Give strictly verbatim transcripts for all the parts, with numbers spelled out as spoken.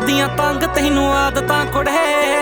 ਕਰਦੀਆਂ ਤੰਗ ਤੈਨੂੰ ਆਦਤਾਂ ਕੁੜੇ,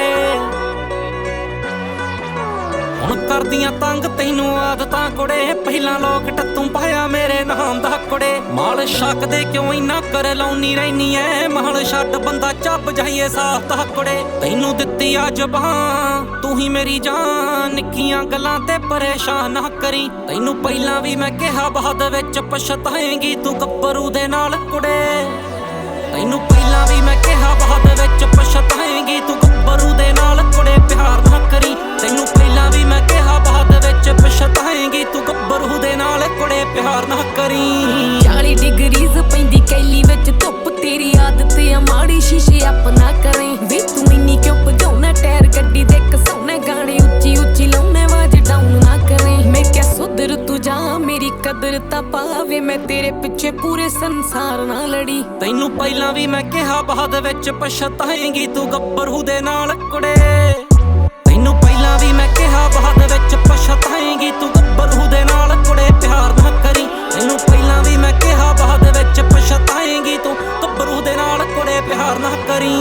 ਹੁਣ ਕਰਦੀਆਂ ਤੰਗ ਤੈਨੂੰ ਆਦਤਾਂ ਕੁੜੇ। ਪਹਿਲਾਂ ਲੋਕ ਟੱਤੂ ਪਾਇਆ ਮੇਰੇ ਨਾਮ ਦਾ ਕੁੜੇ। ਮਾਲ ਛੱਕਦੇ ਕਿਉਂ ਇੰਨਾ ਕਰ ਲਾਉਣੀ ਰਹਿਨੀ ਐ, ਮਾਲ ਛੱਡ ਬੰਦਾ ਚੱਬ ਜਾਈਏ ਸਾਫ ਤਾ ਕੁੜੇ। ਤੈਨੂੰ ਦਿੱਤੀ ਆ ਜ਼ਬਾਨ ਤੂੰ ਹੀ ਮੇਰੀ ਜਾਨ, ਨਿੱਕੀਆਂ ਗੱਲਾਂ ਤੇ ਪਰੇਸ਼ਾਨ ਨਾ ਕਰੀ। ਤੈਨੂੰ ਪਹਿਲਾਂ ਵੀ ਮੈਂ ਕਿਹਾ ਬਾਅਦ ਵਿੱਚ ਪਛਤਾਏਂਗੀ ਤੂੰ ਗੱਭਰੂ ਦੇ ਨਾਲ ਕੁੜੇ। ਤੈਨੂੰ ਪਹਿਲਾਂ ਵੀ ਮੈਂ ਕਿਹਾ ਬਾਅਦ ਵਿੱਚ ਪਛਤਾਏਂਗੀ ਤੂੰ ਗੱਭਰੂ ਦੇ ਨਾਲ ਕੁੜੇ। ਪਿਆਰ ਨਾ ਕਰੀ, ਤੈਨੂੰ ਪਹਿਲਾਂ ਵੀ ਮੈਂ ਕਿਹਾ ਬਾਅਦ ਵਿੱਚ ਪਛਤਾਏਂਗੀ ਤੂੰ ਗੱਭਰੂ ਦੇ ਨਾਲ ਕੁੜੇ। ਪਿਆਰ ਨਾ ਕਰੀ। ਚਾਲੀ ਡਿਗਰੀਜ਼ ਪੈਂਦੀ ਕੈਲੀ ਵਿੱਚ ਧੁੱਪ, ਤੇਰੀ ਆਦਤ ਆ ਮਾੜੀ ਸ਼ੀਸ਼ੇ ਆਪਣਾ ਕਰੇ। ਵੀ ਤੂੰ ਇੰਨੀ ਕਿਉਂ ਭਜਾਉਣਾ ਟਾਇਰ ਗੱਡੀ ਦੇ ਘਸਾਉਣਾ, ਗਾਣੇ ਉੱਚੀ ਉੱਚੀ ਲਾਉਣੇ ਆਵਾਜ਼ ਡਾਊਨ ਨਾ ਕਰੇ। ਮੈਂ ਕਿਹਾ ਸੁਧਰ ਤੂੰ ਜਾ ਮੇਰੀ ਕਦਰ ਤਾਂ ਪਾਵੇ, ਮੈਂ ਤੇਰੇ ਪਿੱਛੇ ਪੂਰੇ ਸੰਸਾਰ ਨਾਲ ਲੜੀ। ਤੈਨੂੰ ਪਹਿਲਾਂ ਵੀ ਮੈਂ ਕਿਹਾ ਬਾਅਦ ਵਿੱਚ ਪਛਤਾਏਂਗੀ ਤੂੰ ਗੱਭਰੂ ਦੇ ਨਾਲ ਕੁੜੇ। ਤੈਨੂੰ ਪਹਿਲਾਂ ਵੀ ਮੈਂ ਕਿਹਾ ਬਾਅਦ ਵਿੱਚ ਪਛਤਾਏਂਗੀ ਤੂੰ ਗੱਭਰੂ ਦੇ ਨਾਲ ਕੁੜੇ। ਪਿਆਰ ਨਾ ਕਰੀ, ਤੈਨੂੰ ਪਹਿਲਾਂ ਵੀ ਮੈਂ ਕਿਹਾ ਬਾਅਦ ਵਿੱਚ ਪਛਤਾਏਂਗੀ ਤੂੰ ਗੱਭਰੂ ਦੇ ਨਾਲ ਕੁੜੇ। ਪਿਆਰ ਨਾ ਕਰੀ।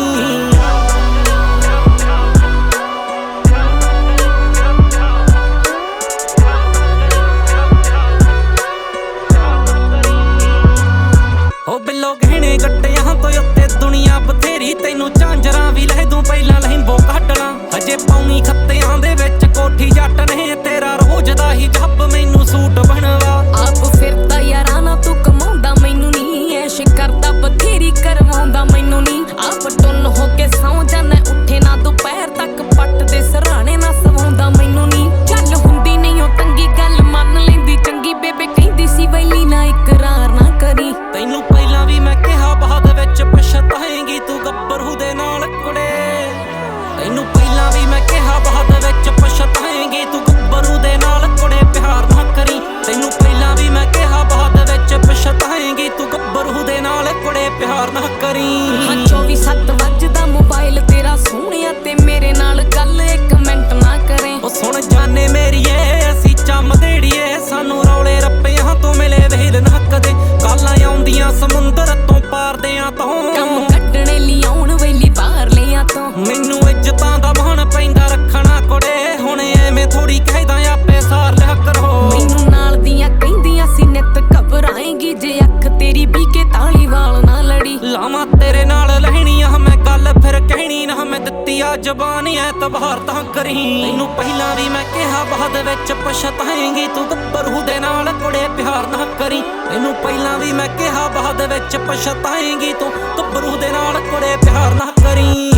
ਉਹ ਬਿੱਲੋ ਗਹਿਣੇ ਗੱਟਿਆਂ ਤੋਂ ਉੱਤੇ ਦੁਨੀਆ ਬਥੇਰੀ, ਤੈਨੂੰ ਝਾਂਜਰਾਂ ਵੀ ਲੈ ਦੂੰ ਪਹਿਲਾਂ ਲਹਿੰਬੋ ਕੱਢਣਾ। ਹਜੇ ਪਾਉਣੀ ਖੱਤਿਆਂ ਦੇ ਵਿੱਚ ਕੋਠੀ ਜੱਟ ਨੇ, ਤੇਰਾ ਰੋਜ਼ ਦਾ ਹੀ ਜੱਬ ਮੈਨੂੰ ਸੂਟ ਬਣਵਾ। ਆਪ ਫਿਰਦਾ ਯਾਰਾਂ ਨਾ ਤੂੰ ਕਮਾਉਂਦਾ ਮੈਨੂੰ ਨੀ, ਐਸ਼ ਕਰਦਾ ਬਥੇਰੀ ਕਰਵਾਉਂਦਾ ਮੈਨੂੰ ਨੀ। ਆਪ ਟੁੰਨ ਹੋ ਕੇ ਸੌਂ ਜਾਣਾ ਉੱਠੇ ਨਾ ਦੁਪਹਿਰ ਤੱਕ, ਪੱਟ ਦੇ ਸਰਾਣੇ ਨਾ ਸਵਾਉਂਦਾ ਮੈਨੂੰ ਨੀ। ਚੱਲ ਹੁੰਦੀ ਨਹੀਂ ਉਹ ਤੰਗੀ ਗੱਲ ਮੰਨ ਲੈਂਦੀ ਚੰਗੀ, ਬੇਬੇ ਕਹਿੰਦੀ ਸੀ ਵੈਲੀ ਨਾ ਇਕਰਾਰ ਨਾ ਕਰੀ। ਤੈਨੂੰ ਪਹਿਲਾਂ ਵੀ ਮੈਂ ਕਿਹਾ ਬਾਅਦ ਵਿੱਚ ਪਛਤਾਏਂਗੀ ਤੂੰ ਗੱਭਰੂ ਦੇ ਨਾਲ ਕੁੜੇ। ਤੈਨੂੰ ਪਹਿਲਾਂ ਵੀ ਮੈਂ ਕਿਹਾ ਬਾਅਦ ਵਿੱਚ ਪਛਤਾਏਂਗੀ ਤੂੰ ਗੱਭਰੂ ਦੇ ਨਾਲ ਕੁੜੇ। ਪਿਆਰ ਨਾ ਕਰੀ, ਤੈਨੂੰ ਪਹਿਲਾਂ ਵੀ ਮੈਂ ਕਿਹਾ ਬਾਅਦ ਵਿੱਚ ਪਛਤਾਏਂਗੀ ਤੂੰ ਗੱਭਰੂ ਦੇ ਨਾਲ ਕੁੜੇ। ਪਿਆਰ ਨਾ ਕਰੀ। ਹਾਂ ਚੌਵੀ ਸੱਤ ਵੱਜਦਾ ਮੋਬਾਈਲ ਤੇਰਾ ਸੋਹਣਿਆ, ਤੇ ਮੇਰੇ ਨਾਲ ਗੱਲ ਇੱਕ ਮਿੰਟ ਨਾ ਕਰੇ। ਉਹ ਸੁਣ ਜਾਨੇ ਮੇਰੀਏ ਅਸੀਂ ਚੰਮ ਦੇੜੀਏ, ਸਾਨੂੰ ਰੌਲੇ ਰੱਪਿਆਂ ਤੋਂ ਮਿਲੇ ਵੇਲ ਨਾ ਕਦੇ। ਕਾਲਾਂ ਆਉਂਦੀਆਂ ਸਮੁੰਦਰ ਤੋਂ ਪਾਰਦਿਆਂ ਤੋਂ, ਕੰਮ ਕੱਢਣੇ ਲਿਆਉਣ ਵੇਲੀ ਬਾਹਰ ਲਿਆ ਤੋਂ। ਮੈਨੂੰ ਇੱਜ਼ਤਾਂ ਦਾ ਮਾਣ ਪੈਂਦਾ ਰੱਖਣਾ ਕੁੜੇ, ਹੁਣ ਐਵੇਂ ਥੋੜੀ ਕਹਿਦਾ ਆਪੇ ਸਾਰ ਲਿਆ ਕਰੋ। ਮੈਨੂੰ ਨਾਲ ਦੀਆਂ ਕਹਿੰਦੀਆਂ ਸੀ ਨਿੱਤ ਘਬਰਾਏਂਗੀ, ਜੇ ਅੱਖ ਤੇਰੀ ਵੀ ਕੇ ਤਾਲੀ ਵਾਲ ਨਾ ਲੜੀ। ਲਾਵਾਂ ਤੇਰੇ ਨਾਲ ਲੈਣੀ ਆ ਮੈਂ ਗੱਲ ਫਿਰ ਕਹਿਣੀ ਨਾ, ਮੈਂ ਦਿੱਤੀ ਆ ਜ਼ਬਾਨ ਐਤਬਾਰ ਤਾਂ ਕਰੀ। ਤੈਨੂੰ ਪਹਿਲਾਂ ਵੀ ਮੈਂ ਕਿਹਾ ਬਾਅਦ ਵਿੱਚ ਪਛਤਾਏਂਗੀ ਤੂੰ ਗੱਭਰੂ ਦੇ ਨਾਲ ਕੁੜੇ। ਪਿਆਰ ਨਾ ਕਰੀ, ਤੈਨੂੰ ਪਹਿਲਾਂ ਵੀ ਮੈਂ ਕਿਹਾ ਬਾਅਦ ਵਿੱਚ ਪਛਤਾਏਂਗੀ ਤੂੰ ਗੱਭਰੂ ਦੇ ਨਾਲ ਕੁੜੇ। ਪਿਆਰ ਨਾ ਕਰੀ।